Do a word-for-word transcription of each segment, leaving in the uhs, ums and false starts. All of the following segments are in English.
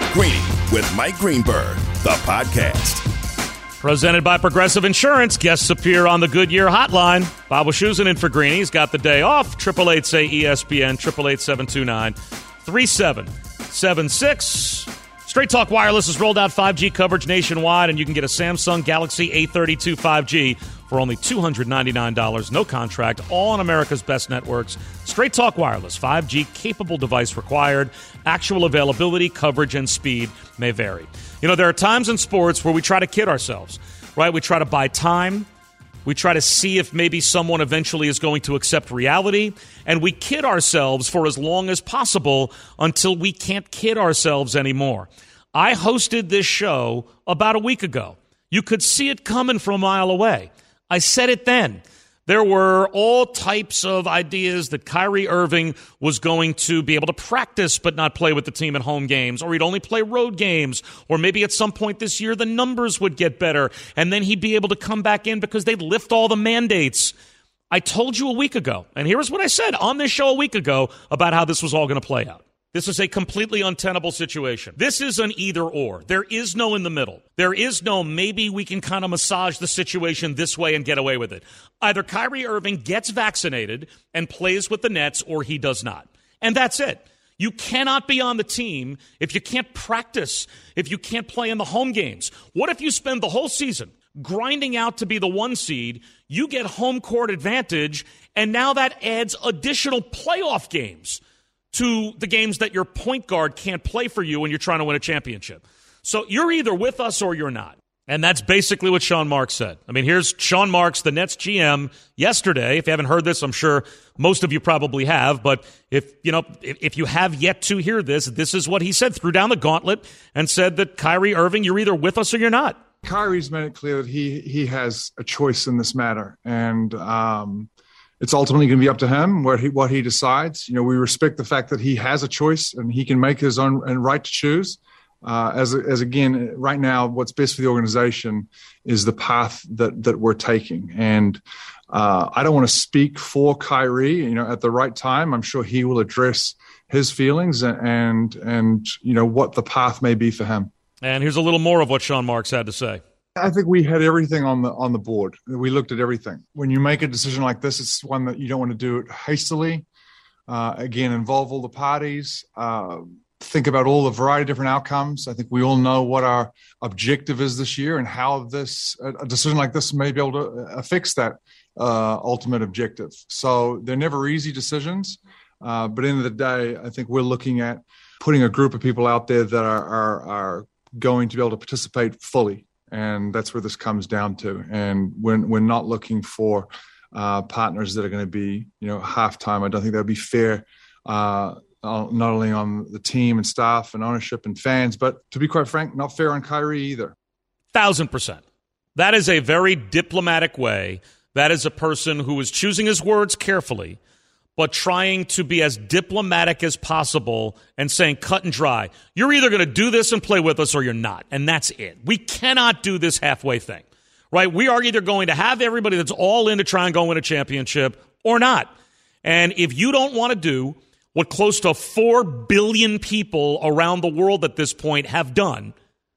Greeny with Mike Greenberg, the podcast. Presented by Progressive Insurance. Guests appear on the Goodyear Hotline. Bob Wischusen in for Greeny. He's got the day off. eight eight eight, say E S P N, eight eight eight, seven two nine, three seven seven six. Straight Talk Wireless has rolled out five G coverage nationwide, and you can get a Samsung Galaxy A thirty-two five G for only two hundred ninety-nine dollars. No contract, all on America's best networks. Straight Talk Wireless, five G capable device required. Actual availability, coverage, and speed may vary. You know, there are times in sports where we try to kid ourselves, right? We try to buy time. We try to see if maybe someone eventually is going to accept reality. And we kid ourselves for as long as possible until we can't kid ourselves anymore. I hosted this show about a week ago. You could see it coming from a mile away. I said it then. There were all types of ideas that Kyrie Irving was going to be able to practice but not play with the team at home games, or he'd only play road games, or maybe at some point this year the numbers would get better, and then he'd be able to come back in because they'd lift all the mandates. I told you a week ago, and here's what I said on this show a week ago about how this was all going to play out. This is a completely untenable situation. This is an either or. There is no in the middle. There is no maybe we can kind of massage the situation this way and get away with it. Either Kyrie Irving gets vaccinated and plays with the Nets, or he does not. And that's it. You cannot be on the team if you can't practice, if you can't play in the home games. What if you spend the whole season grinding out to be the one seed, you get home court advantage, and now that adds additional playoff games to the games that your point guard can't play for you when you're trying to win a championship. So you're either with us or you're not. And that's basically what Sean Marks said. I mean, here's Sean Marks, the Nets G M, yesterday. If you haven't heard this, I'm sure most of you probably have. But if you know, if, if you have yet to hear this, this is what he said. Threw down the gauntlet and said that Kyrie Irving, you're either with us or you're not. Kyrie's made it clear that he he has a choice in this matter. And um it's ultimately going to be up to him where he, what he decides. You know, we respect the fact that he has a choice and he can make his own and right to choose. Uh, as, as again, right now, what's best for the organization is the path that that we're taking. And uh, I don't want to speak for Kyrie. You know, at the right time, I'm sure he will address his feelings and and, and you know what the path may be for him. And here's a little more of what Sean Marks had to say. I think we had everything on the on the board. We looked at everything. When you make a decision like this, it's one that you don't want to do it hastily. Uh, again, involve all the parties. Uh, think about all the variety of different outcomes. I think we all know what our objective is this year and how this a decision like this may be able to affect that uh, ultimate objective. So they're never easy decisions. Uh, but at the end of the day, I think we're looking at putting a group of people out there that are are, are going to be able to participate fully. And that's where this comes down to. And when we're not looking for uh, partners that are going to be, you know, halftime. I don't think that would be fair, uh, not only on the team and staff and ownership and fans, but to be quite frank, not fair on Kyrie either. Thousand percent. That is a very diplomatic way. That is a person who is choosing his words carefully, but trying to be as diplomatic as possible and saying cut and dry, you're either going to do this and play with us or you're not. And that's it. We cannot do this halfway thing, right? We are either going to have everybody that's all in to try and go win a championship or not. And if you don't want to do what close to four billion people around the world at this point have done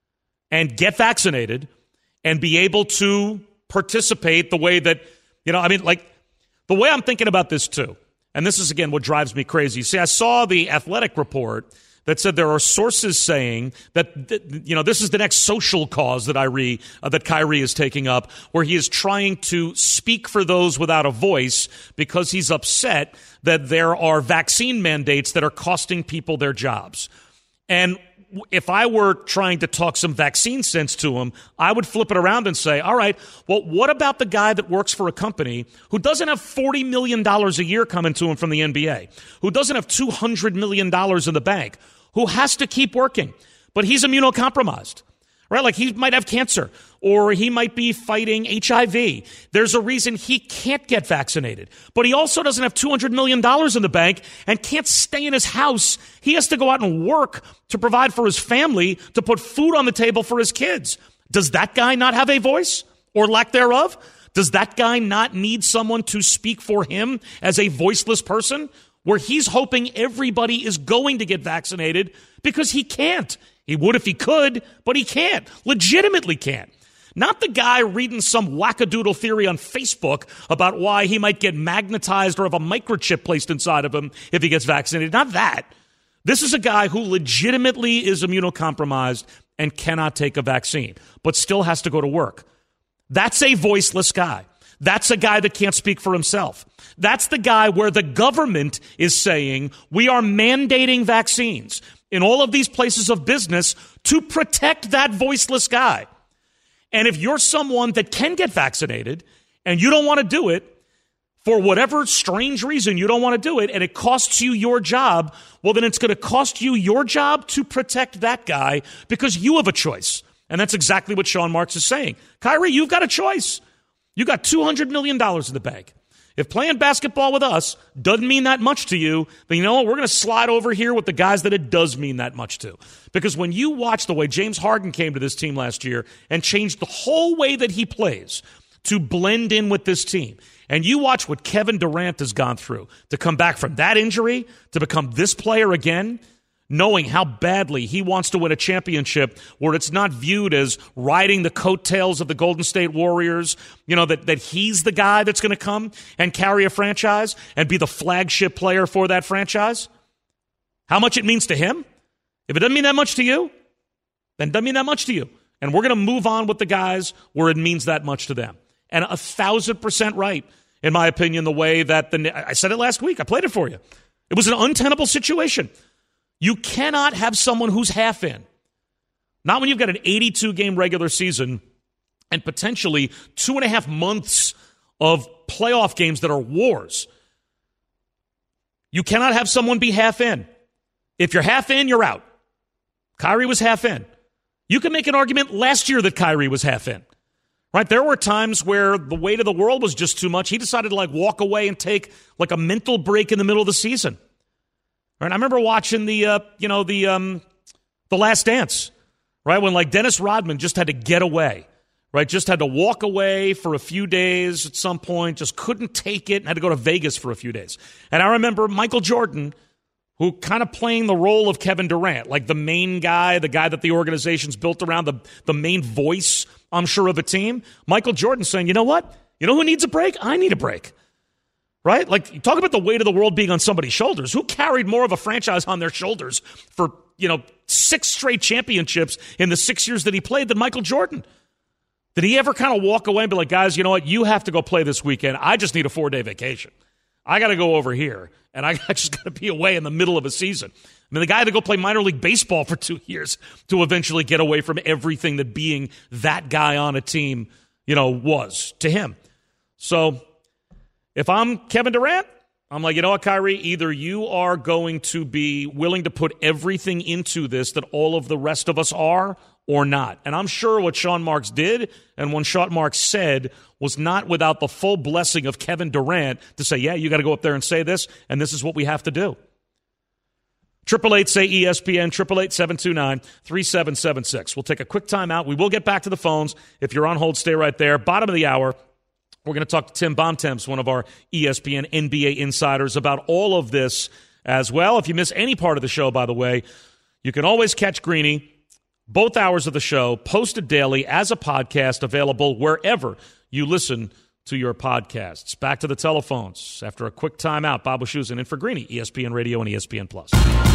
and get vaccinated and be able to participate the way that, you know, I mean, like the way I'm thinking about this too. And this is, again, what drives me crazy. See, I saw the Athletic report that said there are sources saying that, that you know, this is the next social cause that I re, uh, that Kyrie is taking up, where he is trying to speak for those without a voice because he's upset that there are vaccine mandates that are costing people their jobs. And if I were trying to talk some vaccine sense to him, I would flip it around and say, all right, well, what about the guy that works for a company who doesn't have forty million dollars a year coming to him from the N B A, who doesn't have two hundred million dollars in the bank, who has to keep working, but he's immunocompromised, right? Like he might have cancer or he might be fighting H I V. There's a reason he can't get vaccinated, but he also doesn't have two hundred million dollars in the bank and can't stay in his house. He has to go out and work to provide for his family, to put food on the table for his kids. Does that guy not have a voice or lack thereof? Does that guy not need someone to speak for him as a voiceless person, where he's hoping everybody is going to get vaccinated because he can't? He would if he could, but he can't. Legitimately can't. Not the guy reading some wackadoodle theory on Facebook about why he might get magnetized or have a microchip placed inside of him if he gets vaccinated. Not that. This is a guy who legitimately is immunocompromised and cannot take a vaccine, but still has to go to work. That's a voiceless guy. That's a guy that can't speak for himself. That's the guy where the government is saying we are mandating vaccines in all of these places of business to protect that voiceless guy. And if you're someone that can get vaccinated and you don't want to do it, for whatever strange reason you don't want to do it, and it costs you your job, well, then it's going to cost you your job to protect that guy because you have a choice. And that's exactly what Sean Marks is saying. Kyrie, you've got a choice. You got two hundred million dollars in the bank. If playing basketball with us doesn't mean that much to you, then you know what? We're going to slide over here with the guys that it does mean that much to. Because when you watch the way James Harden came to this team last year and changed the whole way that he plays to blend in with this team, and you watch what Kevin Durant has gone through to come back from that injury to become this player again, knowing how badly he wants to win a championship where it's not viewed as riding the coattails of the Golden State Warriors, you know, that, that he's the guy that's going to come and carry a franchise and be the flagship player for that franchise. How much it means to him? If it doesn't mean that much to you, then it doesn't mean that much to you. And we're going to move on with the guys where it means that much to them. And a thousand percent right, in my opinion, the way that the, I said it last week. I played it for you. It was an untenable situation. You cannot have someone who's half in. Not when you've got an eighty-two game regular season and potentially two and a half months of playoff games that are wars. You cannot have someone be half in. If you're half in, you're out. Kyrie was half in. You can make an argument last year that Kyrie was half in. Right? There were times where the weight of the world was just too much. He decided to like walk away and take like a mental break in the middle of the season. Right? I remember watching the, uh, you know, the um, the Last Dance, right? When like Dennis Rodman just had to get away, right? Just had to walk away for a few days at some point, just couldn't take it and had to go to Vegas for a few days. And I remember Michael Jordan, who kind of playing the role of Kevin Durant, like the main guy, the guy that the organization's built around, the, the main voice, I'm sure, of a team. Michael Jordan saying, you know what? You know who needs a break? I need a break. Right? Like, you talk about the weight of the world being on somebody's shoulders. Who carried more of a franchise on their shoulders for, you know, six straight championships in the six years that he played than Michael Jordan? Did he ever kind of walk away and be like, guys, you know what? You have to go play this weekend. I just need a four-day vacation. I got to go over here, and I just got to be away in the middle of a season. I mean, the guy had to go play minor league baseball for two years to eventually get away from everything that being that guy on a team, you know, was to him. So if I'm Kevin Durant, I'm like, you know what, Kyrie? Either you are going to be willing to put everything into this that all of the rest of us are or not. And I'm sure what Sean Marks did and what Sean Marks said was not without the full blessing of Kevin Durant to say, yeah, you got to go up there and say this, and this is what we have to do. eight eight eight, say E S P N, eight eight eight, seven two nine, three seven seven six. We'll take a quick time out. We will get back to the phones. If you're on hold, stay right there. Bottom of the hour, we're going to talk to Tim Bontemps, one of our E S P N N B A insiders, about all of this as well. If you miss any part of the show, by the way, you can always catch Greeny, both hours of the show, posted daily as a podcast, available wherever you listen to your podcasts. Back to the telephones after a quick time out. Bob Wischusen in for Greeny, E S P N Radio and E S P N Plus.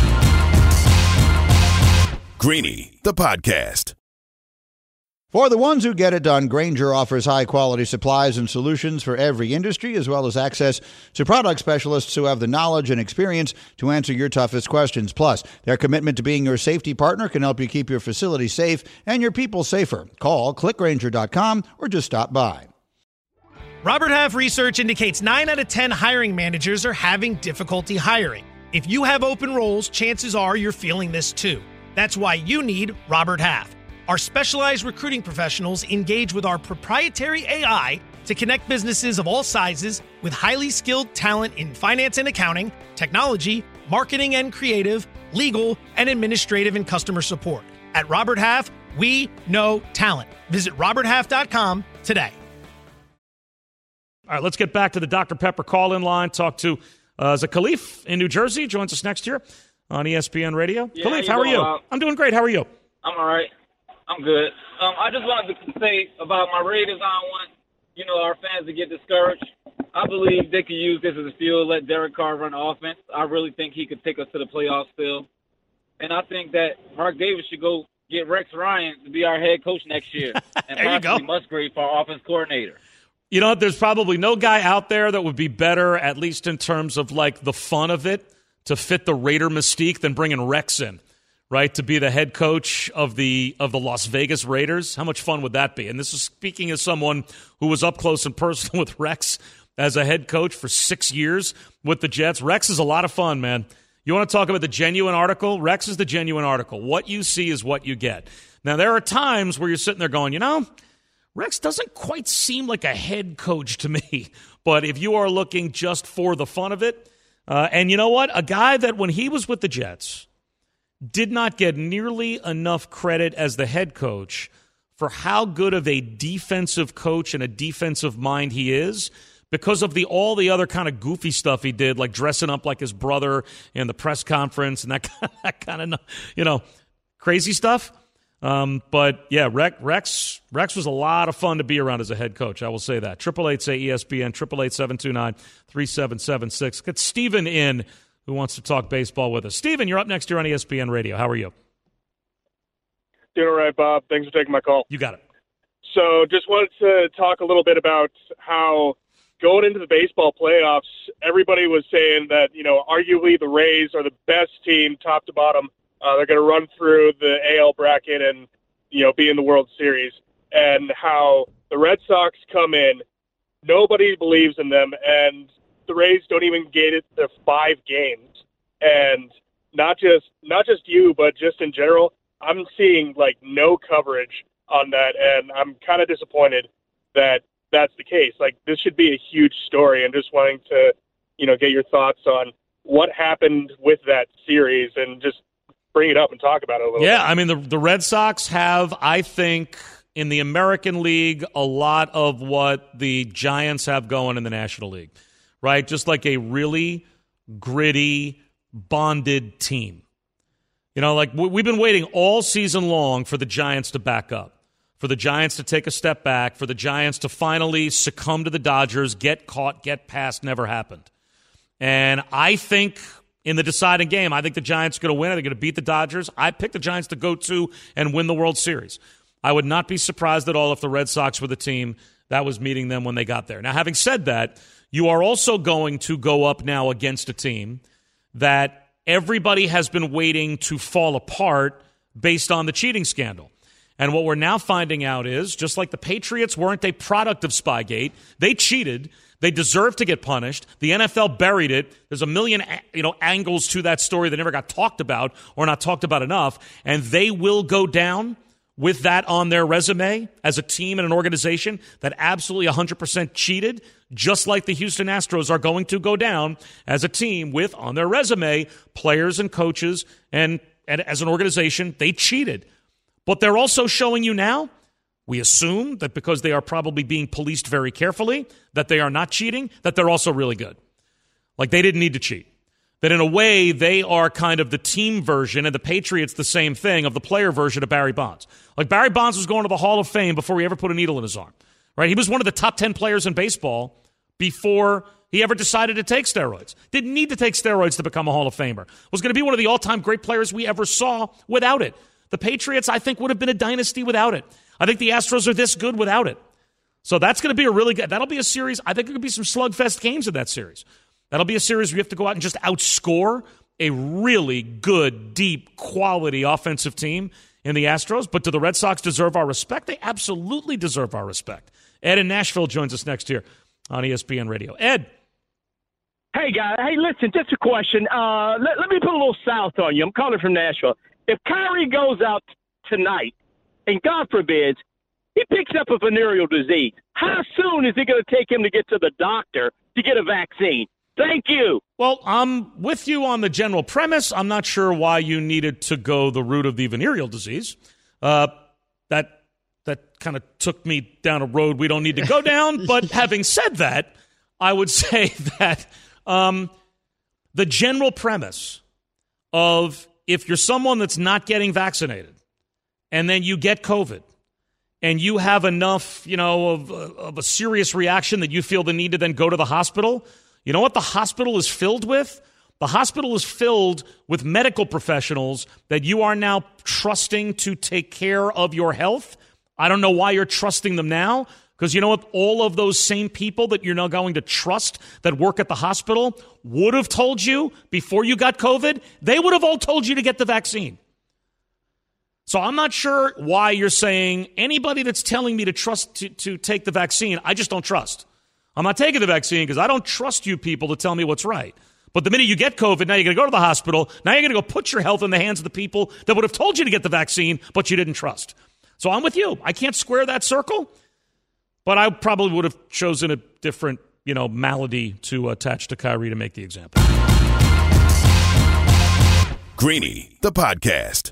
Greeny, the podcast. For the ones who get it done, Grainger offers high-quality supplies and solutions for every industry, as well as access to product specialists who have the knowledge and experience to answer your toughest questions. Plus, their commitment to being your safety partner can help you keep your facility safe and your people safer. Call click grainger dot com or just stop by. Robert Half research indicates nine out of ten hiring managers are having difficulty hiring. If you have open roles, chances are you're feeling this too. That's why you need Robert Half. Our specialized recruiting professionals engage with our proprietary A I to connect businesses of all sizes with highly skilled talent in finance and accounting, technology, marketing and creative, legal, and administrative and customer support. At Robert Half, we know talent. Visit robert half dot com today. All right, let's get back to the Doctor Pepper call-in line. Talk to uh, Khalif in New Jersey. Joins us next year. on E S P N Radio. Yeah, Khalif, how, how are you? Uh, I'm doing great. How are you? I'm all right. I'm good. Um, I just wanted to say about my Raiders, I don't want, you know, our fans to get discouraged. I believe they could use this as a field, let Derek Carr run offense. I really think he could take us to the playoffs still. And I think that Mark Davis should go get Rex Ryan to be our head coach next year. And there you go. Musgrave for our offense coordinator. You know, there's probably no guy out there that would be better, at least in terms of like the fun of it, to fit the Raider mystique than bringing Rex in, right, to be the head coach of the of the Las Vegas Raiders. How much fun would that be? And this is speaking as someone who was up close and personal with Rex as a head coach for six years with the Jets. Rex is a lot of fun, man. You want to talk about the genuine article? Rex is the genuine article. What you see is what you get. Now, there are times where you're sitting there going, you know, Rex doesn't quite seem like a head coach to me. But if you are looking just for the fun of it, uh, and you know what? A guy that when he was with the Jets did not get nearly enough credit as the head coach for how good of a defensive coach and a defensive mind he is, because of the all the other kind of goofy stuff he did, like dressing up like his brother in the press conference and that kind of, that kind of you know, crazy stuff. Um, but, yeah, Rex, Rex Rex was a lot of fun to be around as a head coach. I will say that. Triple eight say E S P N, triple eight seven two nine three seven seven six. Get Steven in, who wants to talk baseball with us. Steven, you're up next here on E S P N Radio. How are you? Doing all right, Bob. Thanks for taking my call. You got it. So just wanted to talk a little bit about how going into the baseball playoffs, everybody was saying that, you know, arguably the Rays are the best team top to bottom. Uh, they're going to run through the A L bracket and, you know, be in the World Series. And how the Red Sox come in, nobody believes in them, and the Rays don't even get it to five games. And not just not just you, but just in general, I'm seeing, like, no coverage on that, and I'm kind of disappointed that that's the case. Like, this should be a huge story, and just wanting to, you know, get your thoughts on what happened with that series and just bring it up and talk about it a little yeah, bit. I mean, the, the Red Sox have, I think, in the American League, a lot of what the Giants have going in the National League, right? Just like a really gritty, bonded team. You know, like we've been waiting all season long for the Giants to back up, for the Giants to take a step back, for the Giants to finally succumb to the Dodgers, get caught, get past, never happened. And I think in the deciding game, I think the Giants are going to win. They're going to beat the Dodgers. I picked the Giants to go to and win the World Series. I would not be surprised at all if the Red Sox were the team that was meeting them when they got there. Now, having said that, you are also going to go up now against a team that everybody has been waiting to fall apart based on the cheating scandal. And what we're now finding out is, just like the Patriots weren't a product of Spygate, they cheated. They deserve to get punished. The N F L buried it. There's a million, you know, angles to that story that never got talked about or not talked about enough. And they will go down with that on their resume as a team and an organization that absolutely one hundred percent cheated, just like the Houston Astros are going to go down as a team with, on their resume, players and coaches, and, and as an organization, they cheated. But they're also showing you now, we assume that because they are probably being policed very carefully, that they are not cheating, that they're also really good. Like they didn't need to cheat. That in a way, they are kind of the team version, and the Patriots the same thing, of the player version of Barry Bonds. Like Barry Bonds was going to the Hall of Fame before he ever put a needle in his arm. Right? He was one of the top ten players in baseball before he ever decided to take steroids. Didn't need to take steroids to become a Hall of Famer. Was going to be one of the all-time great players we ever saw without it. The Patriots, I think, would have been a dynasty without it. I think the Astros are this good without it. So that's going to be a really good, that'll be a series. I think there could be some slugfest games in that series. That'll be a series where you have to go out and just outscore a really good, deep, quality offensive team in the Astros. But do the Red Sox deserve our respect? They absolutely deserve our respect. Ed in Nashville joins us next here on E S P N Radio. Ed. Hey, guys. Hey, listen, just a question. Uh, let, let me put a little south on you. I'm calling from Nashville. If Kyrie goes out tonight, and God forbid, he picks up a venereal disease, how soon is it going to take him to get to the doctor to get a vaccine? Thank you. Well, I'm with you on the general premise. I'm not sure why you needed to go the route of the venereal disease. Uh, that that kind of took me down a road we don't need to go down. But having said that, I would say that um, the general premise of if you're someone that's not getting vaccinated and then you get COVID and you have enough, you know, of, of a serious reaction that you feel the need to then go to the hospital, you know what the hospital is filled with? The hospital is filled with medical professionals that you are now trusting to take care of your health. I don't know why you're trusting them now, because you know what? All of those same people that you're now going to trust that work at the hospital would have told you before you got COVID, they would have all told you to get the vaccine. So I'm not sure why you're saying anybody that's telling me to trust to, to take the vaccine, I just don't trust. I'm not taking the vaccine because I don't trust you people to tell me what's right. But the minute you get COVID, now you're going to go to the hospital. Now you're going to go put your health in the hands of the people that would have told you to get the vaccine, but you didn't trust. So I'm with you. I can't square that circle, but I probably would have chosen a different, you know, malady to attach to Kyrie to make the example. Greeny, the podcast.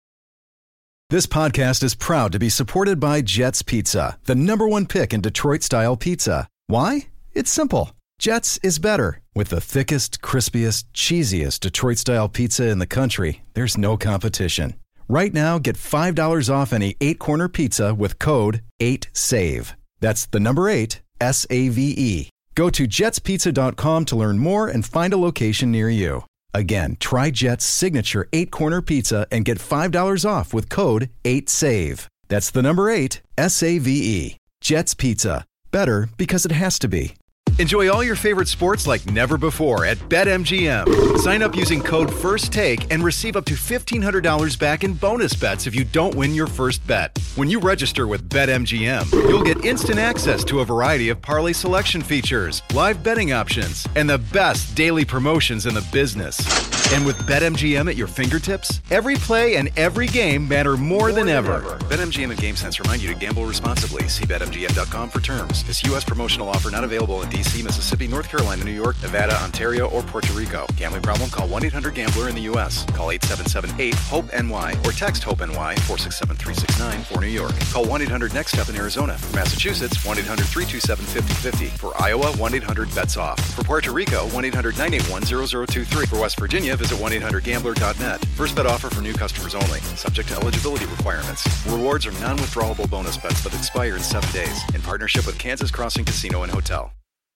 This podcast is proud to be supported by Jets Pizza, the number one pick in Detroit-style pizza. Why? It's simple. Jets is better. With the thickest, crispiest, cheesiest Detroit-style pizza in the country, there's no competition. Right now, get five dollars off any eight-corner pizza with code eight save. That's the number eight, S A V E. Go to jets pizza dot com to learn more and find a location near you. Again, try Jet's signature eight-corner pizza and get five dollars off with code eight save. That's the number eight, S A V E. Jet's Pizza. Better because it has to be. Enjoy all your favorite sports like never before at BetMGM. Sign up using code FIRSTTAKE and receive up to fifteen hundred dollars back in bonus bets if you don't win your first bet. When you register with BetMGM, you'll get instant access to a variety of parlay selection features, live betting options, and the best daily promotions in the business. And with BetMGM at your fingertips, every play and every game matter more, more than, than ever. ever. BetMGM and GameSense remind you to gamble responsibly. See Bet M G M dot com for terms. This U S promotional offer not available in D C, Mississippi, North Carolina, New York, Nevada, Ontario, or Puerto Rico. Gambling problem? Call one eight hundred gambler in the U S. Call eight seven seven eight hope N Y or text HOPE-NY four six seven three six nine for New York. Call one eight hundred next step in Arizona. For Massachusetts, one eight hundred three two seven five zero five zero. For Iowa, one eight hundred bets off. For Puerto Rico, one eight hundred nine eight one zero zero two three. For West Virginia, visit one eight hundred gambler dot net. First bet offer for new customers only. Subject to eligibility requirements. Rewards are non-withdrawable bonus bets that expire in seven days. In partnership with Kansas Crossing Casino and Hotel.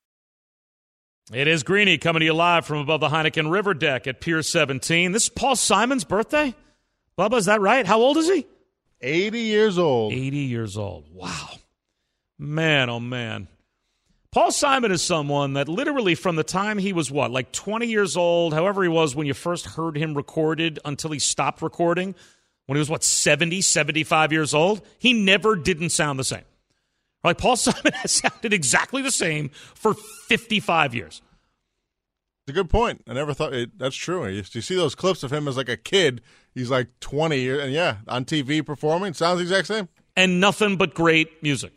It is Greeny coming to you live from above the Heineken River deck at Pier seventeen. This is Paul Simon's birthday? Bubba, is that right? How old is he? eighty years old. eighty years old. Wow. Man, oh man. Paul Simon is someone that literally from the time he was, what, like twenty years old, however he was when you first heard him recorded until he stopped recording, when he was, what, seventy, seventy-five years old, he never didn't sound the same. Like Paul Simon has sounded exactly the same for fifty-five years. It's a good point. I never thought it, that's true. You, you see those clips of him as like a kid. He's like twenty years, and yeah, on T V performing, sounds the exact same. And nothing but great music.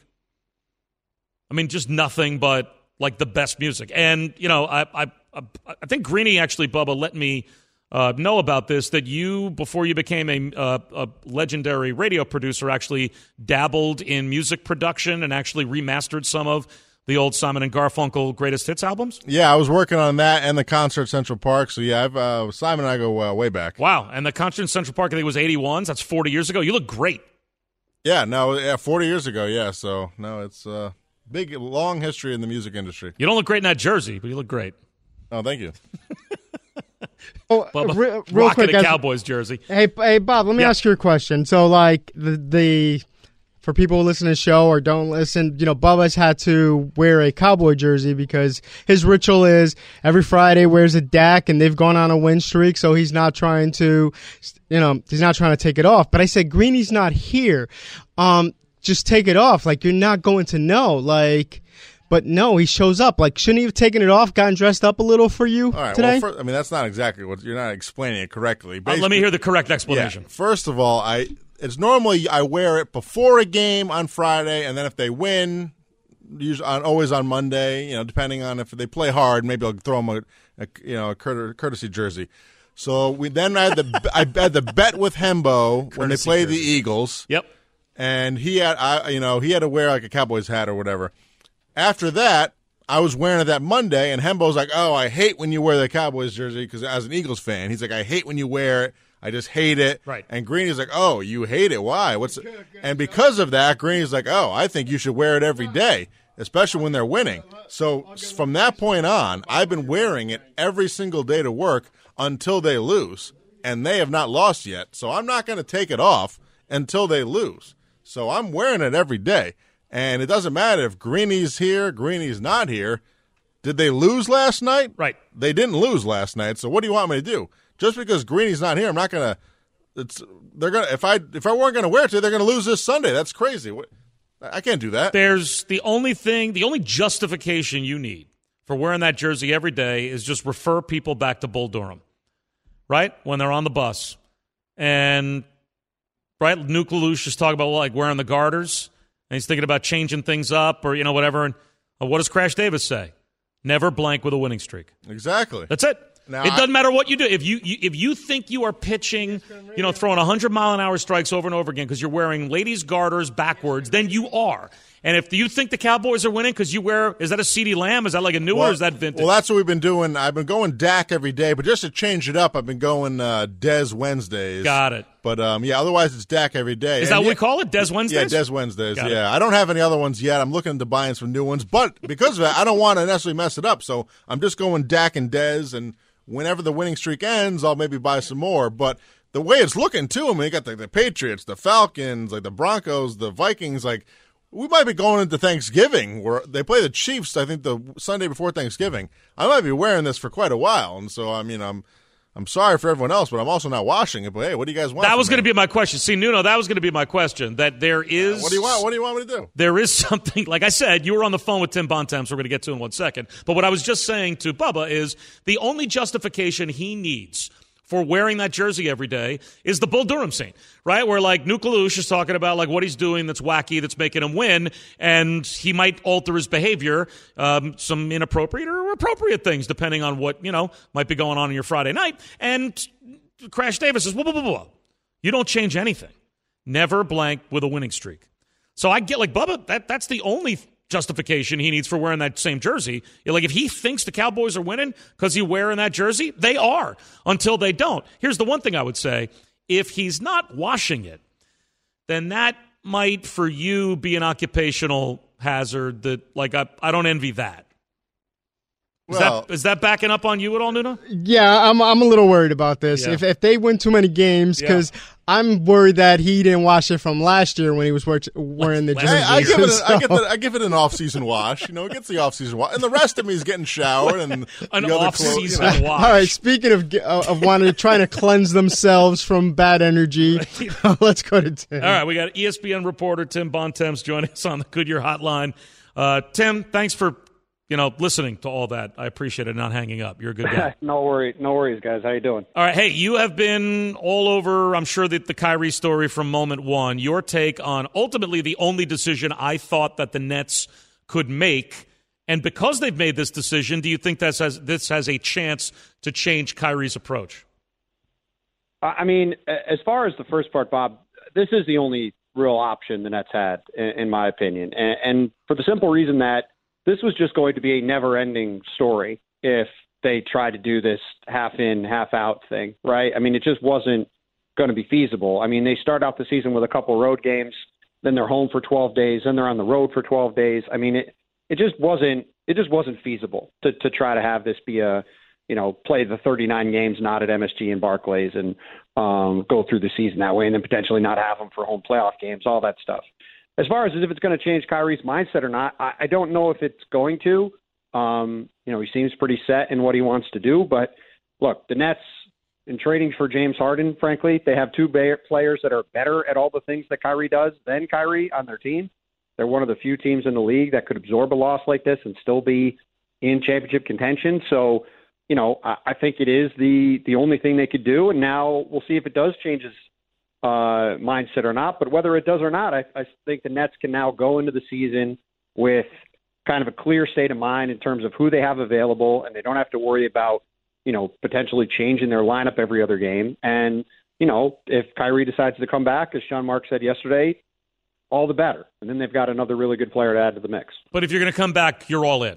I mean, just nothing but like the best music. And you know, I I I think Greeny actually, Bubba, let me uh, know about this, that you, before you became a, uh, a legendary radio producer, actually dabbled in music production and actually remastered some of the old Simon and Garfunkel greatest hits albums? Yeah, I was working on that and the concert at Central Park. So yeah, I've, uh, Simon and I go uh, way back. Wow, and the concert in Central Park, I think it was eighty-one. That's forty years ago. You look great. Yeah, no, yeah, forty years ago, yeah. So, no, it's a uh, big, long history in the music industry. You don't look great in that jersey, but you look great. Oh, thank you. Oh, Bubba, re- real rocking quick, a as, Cowboys jersey. Hey, hey, Bob. Let me yeah. ask you a question. So, like the the for people who listen to the show or don't listen, you know, Bubba's had to wear a Cowboy jersey because his ritual is every Friday wears a Dak, and they've gone on a win streak. So he's not trying to, you know, he's not trying to take it off. But I said, Greeny's not here. Um, just take it off. Like you're not going to know. Like. But no, he shows up. Like, shouldn't he have taken it off, gotten dressed up a little for you All right, today? Well, first, I mean, that's not exactly what you're not explaining it correctly. Uh, let me hear the correct explanation. Yeah, first of all, I it's normally I wear it before a game on Friday, and then if they win, usually on, always on Monday. You know, depending on if they play hard, maybe I'll throw them a, a you know a courtesy jersey. So we then I had the I had the bet with Hembo courtesy when they played jersey. the Eagles. Yep, and he had I you know he had to wear like a Cowboys hat or whatever. After that, I was wearing it that Monday, and Hembo's like, oh, I hate when you wear the Cowboys jersey, because as an Eagles fan, he's like, I hate when you wear it. I just hate it. Right. And Greeny's like, oh, you hate it. Why? What's it? And because of that, Greeny's like, oh, I think you should wear it every day, especially when they're winning. So from that point on, I've been wearing it every single day to work until they lose, and they have not lost yet. So I'm not going to take it off until they lose. So I'm wearing it every day. And it doesn't matter if Greeny's here, Greeny's not here. Did they lose last night? Right. They didn't lose last night. So what do you want me to do? Just because Greeny's not here, I'm not going to it's they're going to if I if I weren't going to wear it today, they're going to lose this Sunday. That's crazy. I can't do that. There's the only thing, the only justification you need for wearing that jersey every day is just refer people back to Bull Durham, right? When they're on the bus. And, right, Nuke LaLoosh is talking about, like, wearing the garters, and he's thinking about changing things up or, you know, whatever. And uh, what does Crash Davis say? Never blank with a winning streak. Exactly. That's it. Now, it doesn't I, matter what you do. If you, you if you think you are pitching, you know, throwing one hundred mile an hour strikes over and over again because you're wearing ladies' garters backwards, then you are. And if you think the Cowboys are winning because you wear, is that a CeeDee Lamb? Is that like a newer well, or is that vintage? Well, that's what we've been doing. I've been going Dak every day, but just to change it up, I've been going uh, Dez Wednesdays. Got it. But, um, yeah, otherwise it's Dak every day. Is and that what yeah, we call it, Dez Wednesdays? Yeah, Dez Wednesdays, Got yeah. it. I don't have any other ones yet. I'm looking to buy some new ones. But because of that, I don't want to necessarily mess it up. So I'm just going Dak and Dez, and whenever the winning streak ends, I'll maybe buy some more. But the way it's looking, too, I mean, you got the, the Patriots, the Falcons, like the Broncos, the Vikings, like we might be going into Thanksgiving where they play the Chiefs, I think, the Sunday before Thanksgiving. I might be wearing this for quite a while. And so, I mean, I'm I'm sorry for everyone else, but I'm also not washing it. But, hey, what do you guys want? That was going to be my question. See, Nuno, that was going to be my question, that there is – What do you want? What do you want me to do? There is something – like I said, you were on the phone with Tim Bontemps. We're going to get to in one second. But what I was just saying to Bubba is the only justification he needs – for wearing that jersey every day is the Bull Durham scene, right? Where like Nuke LaLoosh is talking about like what he's doing that's wacky, that's making him win, and he might alter his behavior, um, some inappropriate or appropriate things depending on what, you know, might be going on in your Friday night. And Crash Davis says, whoa, whoa, whoa, whoa. You don't change anything. Never blank with a winning streak. So I get like Bubba, that that's the only justification he needs for wearing that same jersey. Like if he thinks the Cowboys are winning because he's wearing that jersey, they are until they don't. Here's the one thing I would say. If he's not washing it, then that might for you be an occupational hazard that like I, I don't envy that. Is, well, that. is that backing up on you at all, Nuno? Yeah, I'm I'm a little worried about this. Yeah. If if they win too many games, because Yeah. I'm worried that he didn't wash it from last year when he was wearing the jersey. Hey, I give it, a, So- I, give it, I give it an off-season wash. You know, it gets the off-season wash, and the rest of me is getting showered and An the other clothes. off-season You know. wash. All right. Speaking of uh, of wanting trying to cleanse themselves from bad energy, let's go to Tim. All right, we got E S P N reporter Tim Bontemps joining us on the Goodyear Hotline. Uh, Tim, thanks for you know listening to all that. I appreciate it. Not hanging up. You're a good guy. no worries, no worries, guys. How you doing? All right, hey, you have been all over. I'm sure that the Kyrie story from moment one. Your take on ultimately the only decision I thought that the Nets could make, and because they've made this decision, do you think this has this has a chance to change Kyrie's approach? I mean, as far as the first part, Bob, this is the only real option the Nets had, in, in my opinion, and, and for the simple reason that this was just going to be a never-ending story if they tried to do this half-in, half-out thing, right? I mean, it just wasn't going to be feasible. I mean, they start out the season with a couple road games, then they're home for twelve days, then they're on the road for twelve days. I mean, it it just wasn't it just wasn't feasible to to try to have this be a you know play the thirty-nine games not at M S G and Barclays and um, go through the season that way, and then potentially not have them for home playoff games, all that stuff. As far as if it's going to change Kyrie's mindset or not, I, I don't know if it's going to. Um, you know, he seems pretty set in what he wants to do. But, look, the Nets, in trading for James Harden, frankly, they have two ba- players that are better at all the things that Kyrie does than Kyrie on their team. They're one of the few teams in the league that could absorb a loss like this and still be in championship contention. So, you know, I, I think it is the, the only thing they could do. And now we'll see if it does change his uh, mindset or not. But whether it does or not, I, I think the Nets can now go into the season with kind of a clear state of mind in terms of who they have available, and they don't have to worry about, you know, potentially changing their lineup every other game. And, you know, if Kyrie decides to come back, as Sean Mark said yesterday, all the better. And then they've got another really good player to add to the mix. But if you're going to come back, you're all in.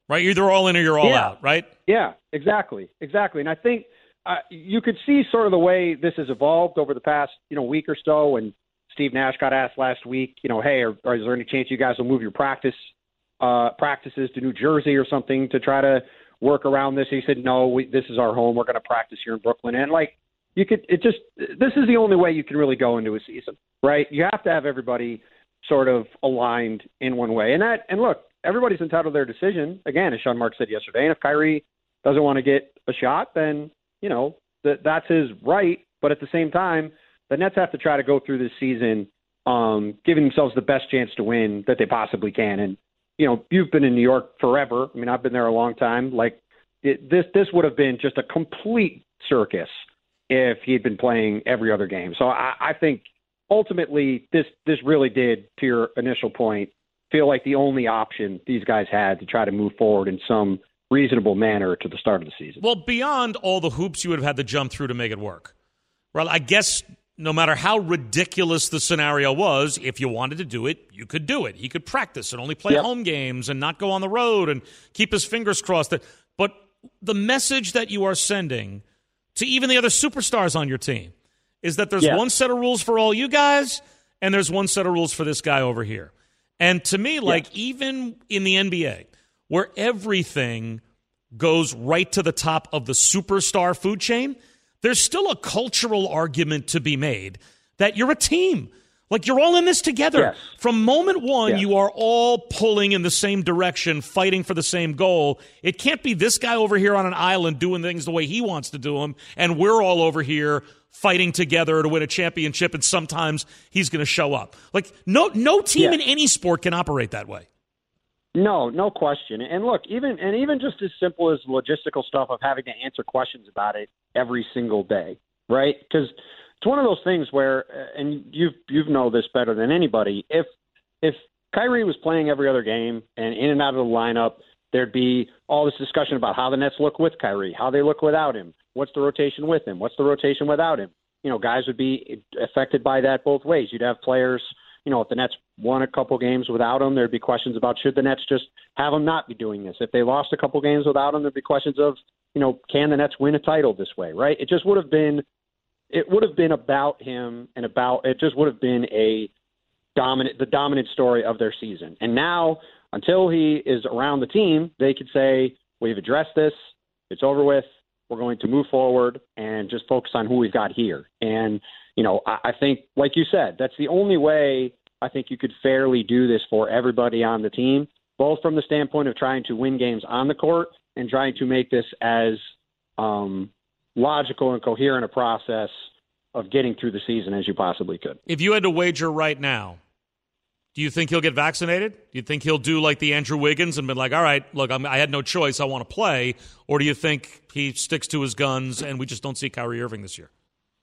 Right? You're either all in or you're all yeah. out, right? Yeah, exactly. Exactly. And I think uh, you could see sort of the way this has evolved over the past, you know, week or so. And Steve Nash got asked last week, you know, hey, are, are, is there any chance you guys will move your practice uh, practices to New Jersey or something to try to work around this? He said, no, we, this is our home. We're going to practice here in Brooklyn. And like, you could, it just, this is the only way you can really go into a season, right? You have to have everybody sort of aligned in one way. And that, and look, everybody's entitled to their decision. Again, as Sean Marks said yesterday, and if Kyrie doesn't want to get a shot, then, you know, that that's his right. But at the same time, the Nets have to try to go through this season um, giving themselves the best chance to win that they possibly can. And, you know, you've been in New York forever. I mean, I've been there a long time. Like, it, this this would have been just a complete circus if he had been playing every other game. So I, I think ultimately this this really did, to your initial point, feel like the only option these guys had to try to move forward in some reasonable manner to the start of the season. Well, beyond all the hoops you would have had to jump through to make it work. Well, I guess no matter how ridiculous the scenario was, if you wanted to do it, you could do it. He could practice and only play yep. home games and not go on the road and keep his fingers crossed. That, but the message that you are sending to even the other superstars on your team is that there's yeah. one set of rules for all you guys and there's one set of rules for this guy over here. And to me, like yeah. even in the N B A, where everything goes right to the top of the superstar food chain, there's still a cultural argument to be made that you're a team. Like, you're all in this together. Yes. From moment one, yeah. you are all pulling in the same direction, fighting for the same goal. It can't be this guy over here on an island doing things the way he wants to do them, and we're all over here fighting together to win a championship, and sometimes he's going to show up. Like, no no team yeah. in any sport can operate that way. No, no question. And look, even and even just as simple as logistical stuff of having to answer questions about it every single day, right? Because it's one of those things where, and you've you know this better than anybody, if if Kyrie was playing every other game and in and out of the lineup, there'd be all this discussion about how the Nets look with Kyrie, how they look without him, what's the rotation with him, what's the rotation without him. You know, guys would be affected by that both ways. You'd have players, you know, if the Nets won a couple games without him, there'd be questions about should the Nets just have him not be doing this. If they lost a couple games without him, there'd be questions of, you know, can the Nets win a title this way, right? It just would have been, it would have been about him and about, it just would have been a dominant, the dominant story of their season. And now, until he is around the team, they could say, we've addressed this, it's over with, we're going to move forward and just focus on who we've got here. And, you know, I, I think, like you said, that's the only way I think you could fairly do this for everybody on the team, both from the standpoint of trying to win games on the court and trying to make this as um, logical and coherent a process of getting through the season as you possibly could. If you had to wager right now, do you think he'll get vaccinated? Do you think he'll do like the Andrew Wiggins and be like, all right, look, I'm, I had no choice, I want to play? Or do you think he sticks to his guns and we just don't see Kyrie Irving this year?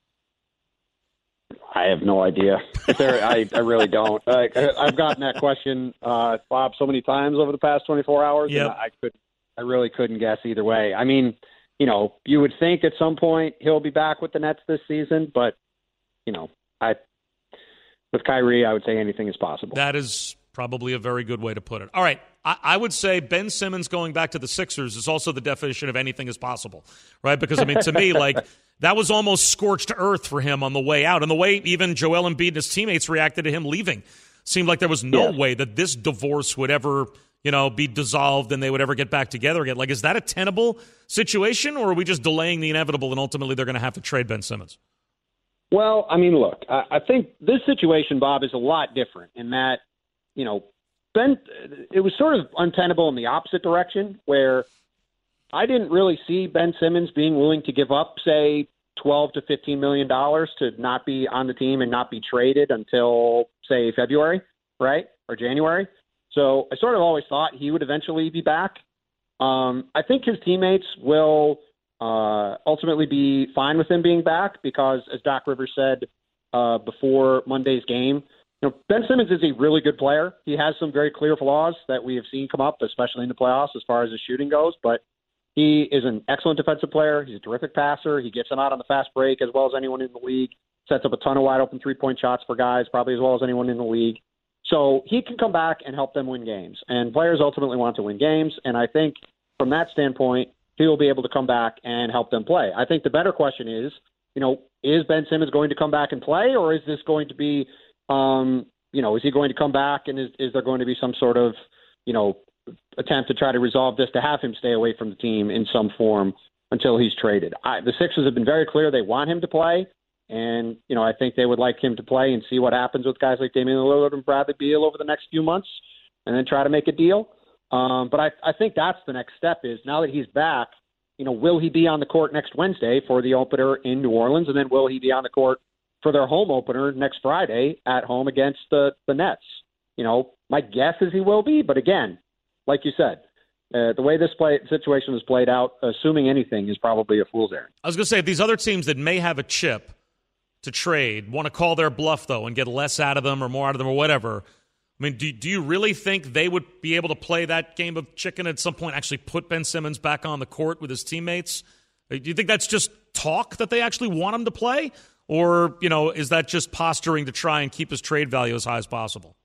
I have no idea. There, I, I really don't. I, I've gotten that question, uh, Bob, so many times over the past twenty-four hours, yep. and I could, I really couldn't guess either way. I mean, you know, you would think at some point he'll be back with the Nets this season, but, you know, I with Kyrie, I would say anything is possible. That is probably a very good way to put it. All right, I, I would say Ben Simmons going back to the Sixers is also the definition of anything is possible, right? Because, I mean, to me, like, that was almost scorched earth for him on the way out. And the way even Joel Embiid and his teammates reacted to him leaving seemed like there was no yeah. way that this divorce would ever, you know, be dissolved and they would ever get back together again. Like, is that a tenable situation, or are we just delaying the inevitable and ultimately they're going to have to trade Ben Simmons? Well, I mean, look, I, I think this situation, Bob, is a lot different in that, you know, Ben, it was sort of untenable in the opposite direction where I didn't really see Ben Simmons being willing to give up, say, twelve to fifteen million dollars to not be on the team and not be traded until, say, February, right, or January. So I sort of always thought he would eventually be back. Um, I think his teammates will uh, ultimately be fine with him being back because, as Doc Rivers said uh, before Monday's game, you know, Ben Simmons is a really good player. He has some very clear flaws that we have seen come up, especially in the playoffs as far as his shooting goes, but he is an excellent defensive player. He's a terrific passer. He gets them out on the fast break as well as anyone in the league. Sets up a ton of wide open three-point shots for guys, probably as well as anyone in the league. So he can come back and help them win games. And players ultimately want to win games. And I think from that standpoint, he will be able to come back and help them play. I think the better question is, you know, is Ben Simmons going to come back and play, or is this going to be, um, you know, is he going to come back and is, is there going to be some sort of, you know, attempt to try to resolve this to have him stay away from the team in some form until he's traded? I, the Sixers have been very clear they want him to play. And, you know, I think they would like him to play and see what happens with guys like Damian Lillard and Bradley Beal over the next few months and then try to make a deal. Um, but I, I think that's the next step is now that he's back, you know, will he be on the court next Wednesday for the opener in New Orleans? And then will he be on the court for their home opener next Friday at home against the, the Nets? You know, my guess is he will be. But again, like you said, Uh, the way this play, situation is played out, assuming anything, is probably a fool's errand. I was going to say, if these other teams that may have a chip to trade want to call their bluff, though, and get less out of them or more out of them or whatever, I mean, do, do you really think they would be able to play that game of chicken at some point, actually put Ben Simmons back on the court with his teammates? Do you think that's just talk that they actually want him to play? Or, you know, is that just posturing to try and keep his trade value as high as possible?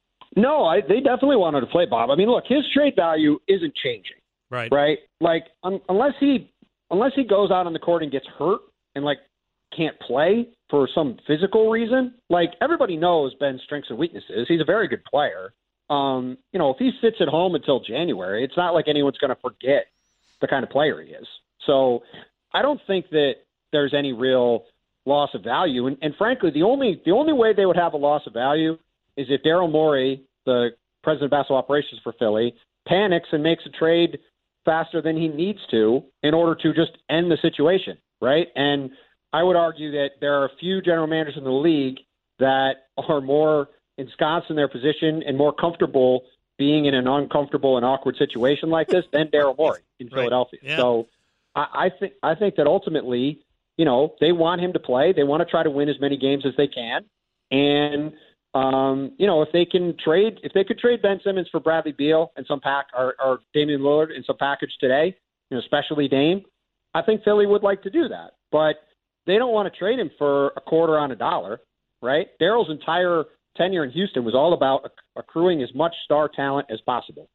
No, I, they definitely wanted to play Bob. I mean, look, his trade value isn't changing. Right. Right? Like, un, unless he unless he goes out on the court and gets hurt and, like, can't play for some physical reason, like, everybody knows Ben's strengths and weaknesses. He's a very good player. Um, you know, if he sits at home until January, it's not like anyone's going to forget the kind of player he is. So I don't think that there's any real loss of value. And, and frankly, the only the only way they would have a loss of value is if Daryl Morey, the president of basketball operations for Philly, panics and makes a trade faster than he needs to in order to just end the situation, right? And I would argue that there are a few general managers in the league that are more ensconced in their position and more comfortable being in an uncomfortable and awkward situation like this than Daryl Morey in Right. Philadelphia. Yeah. So I, I think I think that ultimately, you know, they want him to play. They want to try to win as many games as they can. And Um, you know, if they can trade, if they could trade Ben Simmons for Bradley Beal and some pack, or, or Damian Lillard and some package today, you know, especially Dame, I think Philly would like to do that. But they don't want to trade him for a quarter on a dollar, right? Daryl's entire tenure in Houston was all about accruing as much star talent as possible.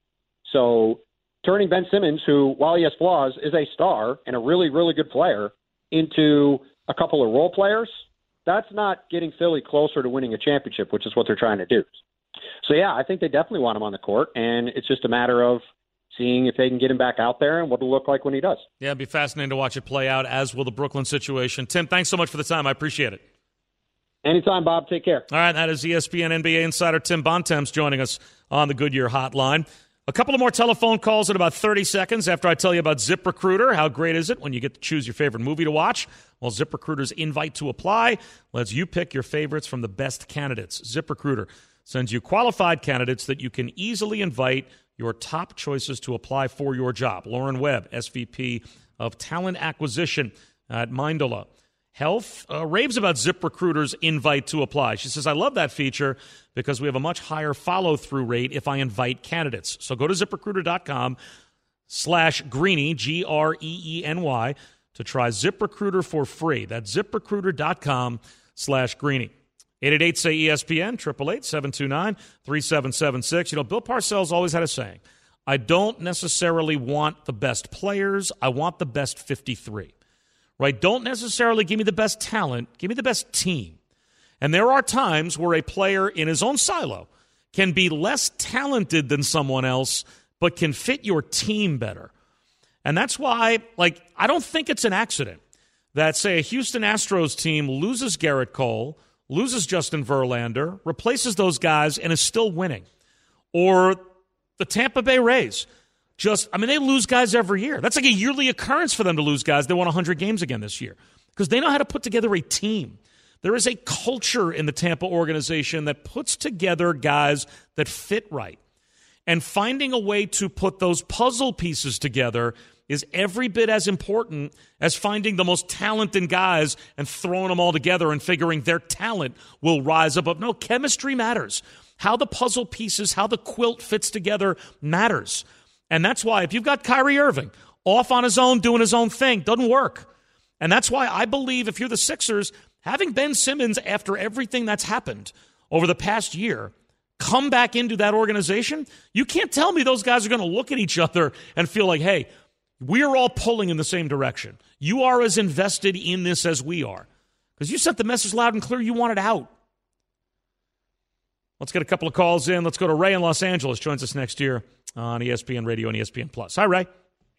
So turning Ben Simmons, who, while he has flaws, is a star and a really, really good player, into a couple of role players, that's not getting Philly closer to winning a championship, which is what they're trying to do. So, yeah, I think they definitely want him on the court, and it's just a matter of seeing if they can get him back out there and what it'll look like when he does. Yeah, it'd be fascinating to watch it play out, as will the Brooklyn situation. Tim, thanks so much for the time. I appreciate it. Anytime, Bob. Take care. All right, that is E S P N N B A insider Tim Bontemps joining us on the Goodyear Hotline. A couple of more telephone calls in about thirty seconds after I tell you about ZipRecruiter. How great is it when you get to choose your favorite movie to watch? Well, ZipRecruiter's invite to apply lets you pick your favorites from the best candidates. ZipRecruiter sends you qualified candidates that you can easily invite your top choices to apply for your job. Lauren Webb, S V P of Talent Acquisition at Mindola Health, uh, raves about ZipRecruiter's invite to apply. She says, I love that feature because we have a much higher follow-through rate if I invite candidates. So go to ZipRecruiter.com slash Greeny, G R E E N Y, to try ZipRecruiter for free. That's ZipRecruiter.com slash Greeny. eight eight eight, say E S P N, eight eight eight, seven two nine, three seven seven six. You know, Bill Parcells always had a saying, I don't necessarily want the best players, I want the best fifty-three. Right? Don't necessarily give me the best talent, give me the best team. And there are times where a player in his own silo can be less talented than someone else, but can fit your team better. And that's why, like, I don't think it's an accident that, say, a Houston Astros team loses Garrett Cole, loses Justin Verlander, replaces those guys, and is still winning. Or the Tampa Bay Rays. Just, I mean, they lose guys every year. That's like a yearly occurrence for them to lose guys. They won one hundred games again this year because they know how to put together a team. There is a culture in the Tampa organization that puts together guys that fit right. And finding a way to put those puzzle pieces together is every bit as important as finding the most talented guys and throwing them all together and figuring their talent will rise above. No, chemistry matters. How the puzzle pieces, how the quilt fits together matters. And that's why if you've got Kyrie Irving off on his own, doing his own thing, doesn't work. And that's why I believe if you're the Sixers, having Ben Simmons after everything that's happened over the past year come back into that organization, you can't tell me those guys are going to look at each other and feel like, hey, we're all pulling in the same direction. You are as invested in this as we are. Because you sent the message loud and clear you want it out. Let's get a couple of calls in. Let's go to Ray in Los Angeles. Joins us next year on E S P N Radio and E S P N Plus. Hi, Ray.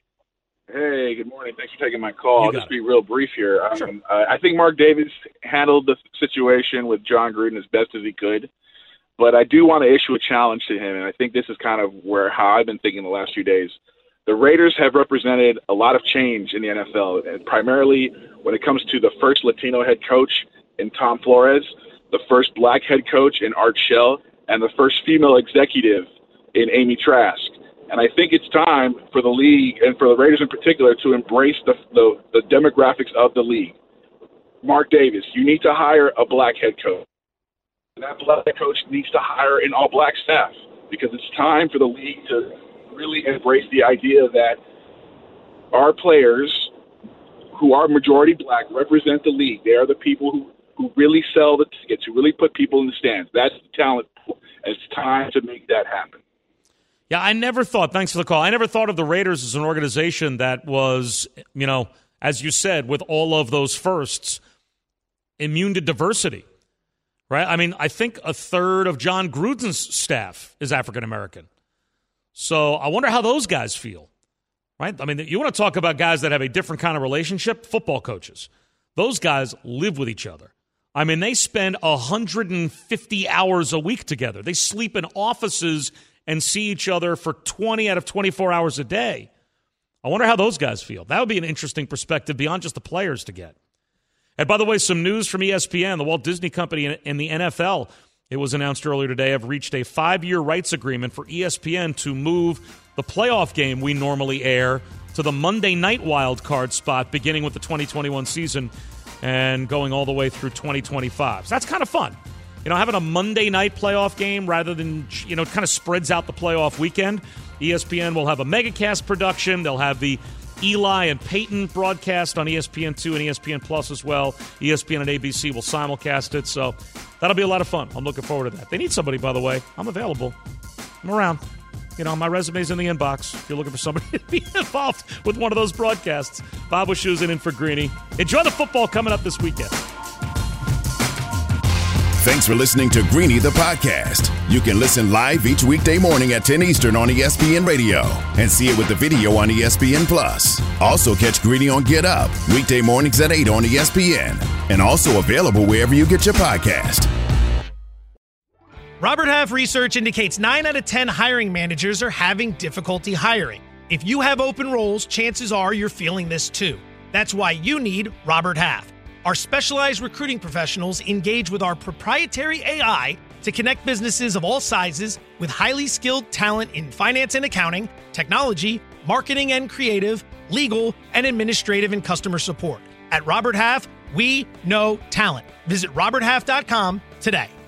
Hey, good morning. Thanks for taking my call. You I'll got just it. be real brief here. Um, Sure. uh, I think Mark Davis handled the situation with John Gruden as best as he could, but I do want to issue a challenge to him, and I think this is kind of where how I've been thinking the last few days. The Raiders have represented a lot of change in the N F L, and primarily when it comes to the first Latino head coach in Tom Flores, the first black head coach in Art Shell, and the first female executive in Amy Trask. And I think it's time for the league and for the Raiders in particular to embrace the, the, the demographics of the league. Mark Davis, you need to hire a black head coach. And that black coach needs to hire an all-black staff because it's time for the league to really embrace the idea that our players who are majority black represent the league. They are the people who, who really sell the tickets, who really put people in the stands. That's the talent pool. And it's time to make that happen. Yeah, I never thought, thanks for the call, I never thought of the Raiders as an organization that was, you know, as you said, with all of those firsts, immune to diversity, right? I mean, I think a third of John Gruden's staff is African-American. So I wonder how those guys feel, right? I mean, you want to talk about guys that have a different kind of relationship? Football coaches. Those guys live with each other. I mean, they spend one hundred fifty hours a week together. They sleep in offices and see each other for twenty out of twenty-four hours a day. I wonder how those guys feel. That would be an interesting perspective beyond just the players to get. And by the way, some news from E S P N. The Walt Disney Company and the N F L, it was announced earlier today, have reached a five-year rights agreement for E S P N to move the playoff game we normally air to the Monday night wild card spot beginning with the twenty twenty-one season and going all the way through twenty twenty-five. So that's kind of fun. You know, having a Monday night playoff game rather than, you know, it kind of spreads out the playoff weekend. E S P N will have a megacast production. They'll have the Eli and Peyton broadcast on E S P N two and E S P N Plus as well. E S P N and A B C will simulcast it. So that'll be a lot of fun. I'm looking forward to that. They need somebody, by the way. I'm available. I'm around. You know, my resume's in the inbox if you're looking for somebody to be involved with one of those broadcasts. Bob Wischusen in for Greeny. Enjoy the football coming up this weekend. Thanks for listening to Greeny the podcast. You can listen live each weekday morning at ten Eastern on E S P N Radio and see it with the video on E S P N Plus. Also catch Greeny on Get Up weekday mornings at eight on E S P N and also available wherever you get your podcast. Robert Half research indicates nine out of ten hiring managers are having difficulty hiring. If you have open roles, chances are you're feeling this too. That's why you need Robert Half. Our specialized recruiting professionals engage with our proprietary A I to connect businesses of all sizes with highly skilled talent in finance and accounting, technology, marketing and creative, legal, and administrative and customer support. At Robert Half, we know talent. Visit robert half dot com today.